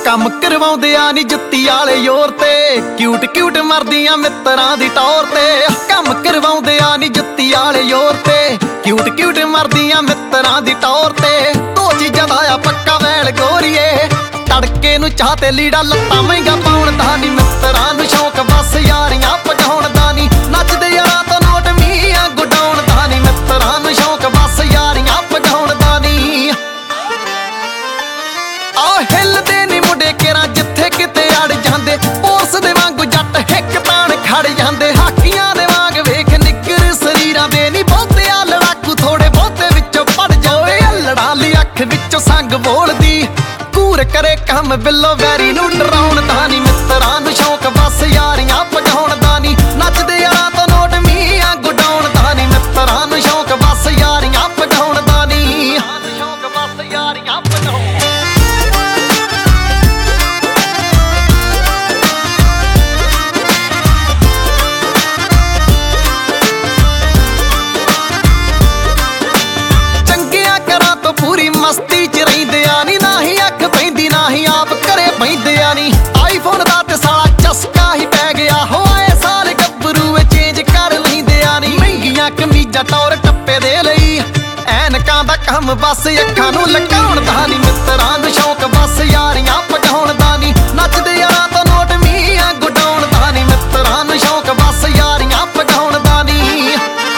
ਕੰਮ ਕਰਵਾਉਂਦੇ ਆ ਨੀ ਜੁੱਤੀ ਵਾਲੇ ਜ਼ੋਰ ਤੇ, ਕਿਊਟ ਕਿਊਟ ਮਰਦੀਆਂ ਮਿੱਤਰਾਂ ਦੀ ਟੌਰ ਤੇ। ਕੰਮ ਕਰਵਾਉਂਦੇ ਆ ਨੀ ਜੁੱਤੀ ਵਾਲੇ ਜ਼ੋਰ ਤੇ, ਕਿਊਟ ਕਿਊਟ ਮਰਦੀਆਂ ਮਿੱਤਰਾਂ ਦੀ ਟੌਰ ਤੇ। ਦੋ ਚੀਜ਼ਾਂ ਦਾ ਆ ਪੱਕਾ ਵੈਲ ਗੋਰੀਏ, ਤੜਕੇ ਨੂੰ ਚਾਹ ਤੇ ਲੀੜਾ ਲੱਤਾਂ ਮਹਿੰਗਾ ਪਾਉਣ ਦਾ ਨੀ। ਮਿੱਤਰਾਂ ਨੂੰ ਸ਼ੌਕ ਬਸ ਯਾਰੀਆਂ ਪਜਾਉਣ ਦਾ ਨੀ, ਨੱਚਦੇ ਯਾਰਾਂ ਤੋਂ ਨੋਟ ਮੀਆਂ ਗੁਡਾਉਣ ਦਾ ਨੀ। ਮਿੱਤਰਾਂ ਨੂੰ ਸ਼ੌਕ ਬਸ ਯਾਰੀਆਂ ਪਜਾਉਣ ਦਾ ਨੀ। ਆ ਹਿੱਲਦੇ ਨੀ ਮੁੰਡੇ ਕੇਰਾਂ ਜਿੱਥੇ ਕਿਤੇ ਅੜ ਜਾਂਦੇ, ਪੋਰਸ ਦੇ ਵਾਂਗੂ ਜੱਟ ਹਿੱਕ ਤਾਣ ਖੜ ਜਾਂਦੇ। ਹਾਕੀਆਂ ਦੇ ਵਾਂਗ ਵੇਖ ਨਿੱਕਰ ਸਰੀਰਾਂ ਦੇ ਨੀ, ਬਹੁਤੇ ਆ ਲੜਾਕੂ ਥੋੜੇ ਬਹੁਤੇ ਵਿੱਚੋਂ ਪੜ ਜਾਵੇ। ਅਲੜਾਂ ਲਈ ਅੱਖ ਵਿੱਚੋਂ ਸੰਗ ਬੋਲਦੀ, ਕੂਰ ਕਰੇ ਕੰਮ ਬਿੱਲੋ ਵੈਰੀ ਨੂੰ ਡਰਾਉਣ ਦਾ ਨੀ। ਮਿੱਤਰਾਂ ਨੂੰ ਸ਼ੌਕ ਬਸ ਯਾਰੀਆਂ ਪਜਾਉਣ ਦਾ ਨੀ, ਨੱਚਦੇ ਯਾਰਾਂ ਤੋਂ ਨੋਟ ਮੀਆਂ ਗੁਡਾਉਣ ਦਾ ਨੀ। ਮਿੱਤਰਾਂ ਨੂੰ ਸ਼ੌਕ ਬਸ ਯਾਰੀਆਂ ਪਜਾਉਣ ਦਾ ਨੀ, ਸ਼ੌਕ ਬਸ ਯਾਰੀਆਂ ਪਜਾਉਣ। ਪੂਰੀ ਮਸਤੀ ਚ ਰਹਿੰਦੇ ਆ ਨੀ, ਨਾ ਹੀ ਅੱਖ ਪੈਂਦੀ ਨਾ ਹੀ ਆਪ ਘਰੇ ਬਹਿੰਦੇ ਆ ਨੀ। ਆਈਫੋਨ ਦਾ ਤੇ ਸਾਲਾ ਚਸਕਾ ਹੀ ਪੈ ਗਿਆ, ਹੋਏ ਸਾਲ ਗੱਭਰੂ ਚੇਂਜ ਕਰ ਲੈਂਦੇ ਆ ਨੀ। ਮਹਿੰਗੀਆਂ ਕਮੀਜ਼ਾਂ ਟੌਰ ਟੱਪੇ ਦੇ ਲਈ, ਐਨਕਾਂ ਦਾ ਕੰਮ ਬਸ ਅੱਖਾਂ ਨੂੰ ਲਕਾਉਣ ਦਾ ਨੀ। ਮਿੱਤਰਾਂ ਨੂੰ ਸ਼ੌਕ ਬਸ ਯਾਰੀਆਂ ਪਜਾਉਣ ਦਾ ਨੀ, ਨੱਚਦੇ ਯਾਰਾਂ ਤੋਂ ਨੋਟ ਮੀਆਂ ਗੁਡਾਉਣ ਦਾ ਨੀ। ਮਿੱਤਰਾਂ ਨੂੰ ਸ਼ੌਕ ਬਸ ਯਾਰੀਆਂ ਪਜਾਉਣ ਦਾ ਨੀ।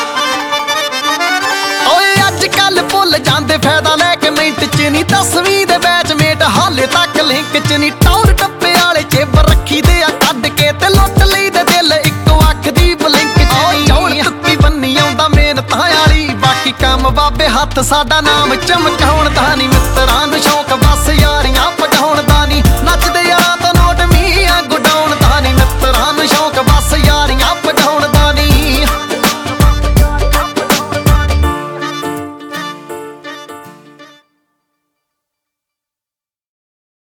ਓਏ ਅੱਜ ਕੱਲ ਭੁੱਲ ਜਾਂਦੇ ਫਾਇਦਾ ਲੈ ਕੇ ਮਿੰਟ ਚ ਨੀ, 10ਵੀਂ ਦੇ ਬੈਚਮੇਟ ਹਾਲੇ ਤੱਕ ਲਿੰਕ ਚ ਨੀ। ਟੌਰ ਟੱਪੇ ਵਾਲੇ ਚੇਬਰ ਰੱਖੀ ਦੇ ਆ ਕੱਢ ਕੇ, ਤੇ ਲੁੱਟ ਲਈ ਦੇ ਦਿਲ ਇੱਕੋ ਅੱਖ ਦੀ ਬਲਿੰਕ ਚ ਨੀ। ਚੌੜ ਤੁੱਕੀ ਬੰਨੀ ਆਉਂਦਾ ਮਿਹਨਤਾਂ ਵਾਲੀ, ਬਾਕੀ ਕੰਮ ਬਾਬੇ ਹੱਥ ਸਾਡਾ ਨਾਮ ਚਮਕਾਉਣ ਦਾ ਨੀ। ਮਿੱਤਰਾਂ ਨੂੰ ਸ਼ੌਕ ਬਸ ਯਾਰੀਆਂ ਪਜਾਉਣ ਦਾ ਨੀ, ਨੱਚਦੇ ਯਾਰ